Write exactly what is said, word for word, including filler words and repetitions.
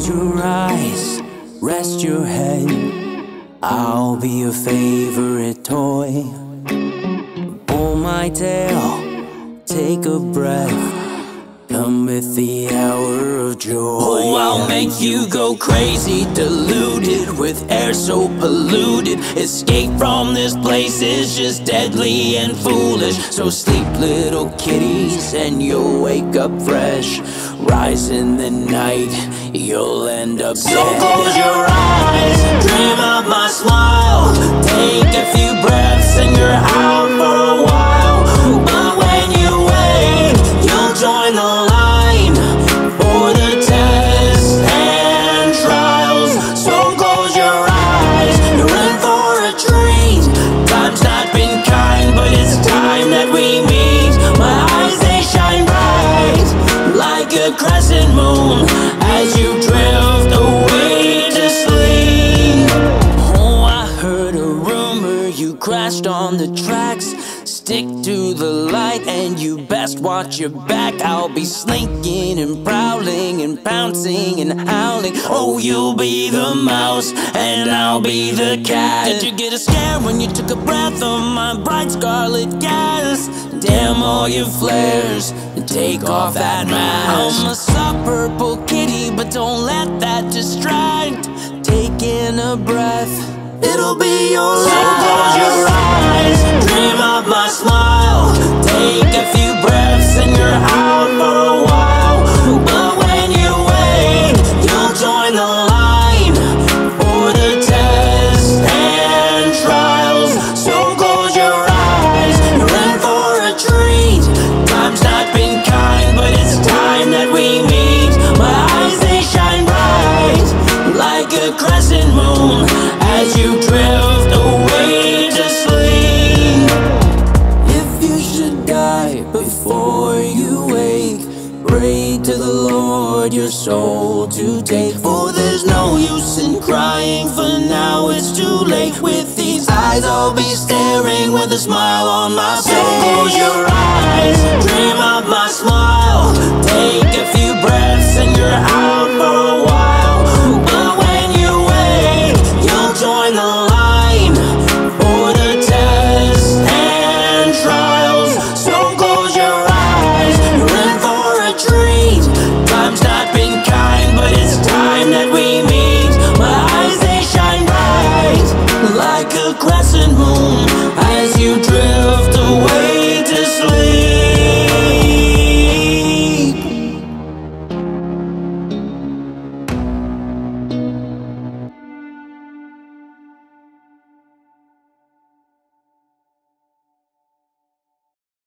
Close your eyes, rest your head. I'll be your favorite toy. Pull my tail, take a breath. Come with the hour of joy. Oh, I'll make you go crazy, deluded with air so polluted. Escape from this place is just deadly and foolish. So sleep, little kitties, and you'll wake up fresh. Rise in the night, you'll end up so dead. Close your eyes, dream of my smile. Take a few breaths and you're out for a while. But when you wake, you'll join the line for the tests and trials. So close your eyes, you're in for a treat. Time's not been kind, but it's time that we meet. My eyes, they shine bright like a crescent moon as you drift away to sleep. Oh, I heard a rumor you crashed on the tracks. Stick to the light and you best watch your back. I'll be slinking and prowling and pouncing and howling. Oh, you'll be the mouse and I'll be the cat. Did you get a scare when you took a breath of my bright scarlet gas? Damn all your flares and take off that mask. I'm a soft purple kitty, but don't let that distract. Taking a breath, it'll be your last. So close your eyes, dream of my smile. Take a few breaths and you're out for a while. But when you wake, you'll join the line for the tests and trials. So close your eyes, you're in for a treat. Time's not been kind, but it's time that we meet. My eyes, they shine bright like a crescent moon as you drift away to sleep. If you should die before you wake, pray to the Lord your soul to take. For there's no use in crying, for now it's too late. With these eyes I'll be staring with a smile on my face. So close your eyes, dream of my smile. Take a few breaths and you're out for a while. But when you wake, you'll join the line for the tests and trials. So close your eyes, you're in for a treat. Time's not been kind, but it's time that we meet. My eyes, they shine bright like a crescent moon as you drift away